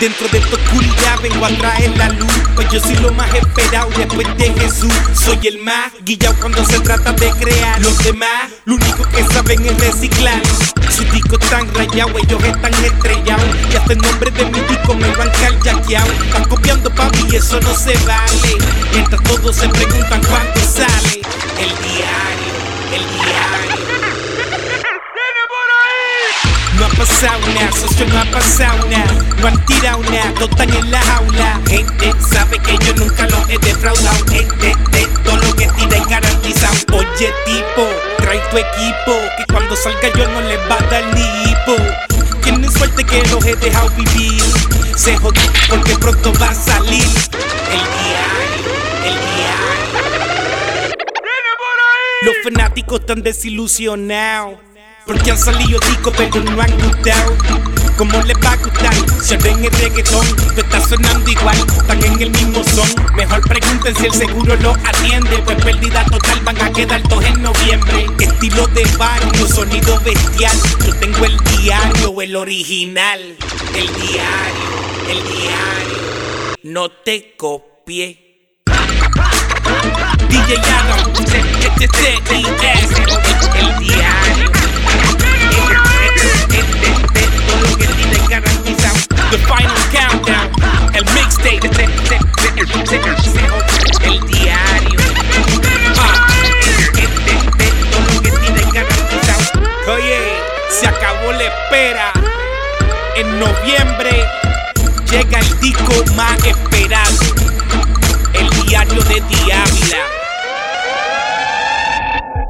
Dentro de tu oscuridad vengo a traer la luz, pues yo soy lo más esperado después de Jesús. Soy el más guillao cuando se trata de crear. Los demás, lo único que saben es reciclar. Sus discos están rayados, ellos están estrellados, y hasta el nombre de mi disco me lo han carjaqueado. Están copiando papi y eso no se vale. Mientras todos se preguntan cuándo sale el diario, el diario. No ha pasado nada, socio, no ha pasado nada. No han tirado nada, todos están en la jaula. Gente sabe que yo nunca los he defraudado. Gente de todo lo que tira es garantizado. Oye tipo, trae tu equipo, que cuando salga yo no les va a dar ni hipo. Tienen suerte que los he dejado vivir. Se jodió porque pronto va a salir el diario, el diario. Los fanáticos están desilusionados porque han salido discos pero no han gustado. ¿Cómo les va a gustar? Si ven el reggaetón, tú estás sonando igual, están en el mismo son. Mejor pregunten si el seguro lo atiende, pues pérdida total van a quedar todos en noviembre. Estilo de barrio, sonido bestial. Yo tengo el diario, el original. El diario, el diario. No te copié. DJ Adam, el diario. The final countdown, el mixtape, el diario. Todo lo que tiene garantizado. Oye, se acabó la espera. En noviembre llega el disco más esperado, el diario de Ávila.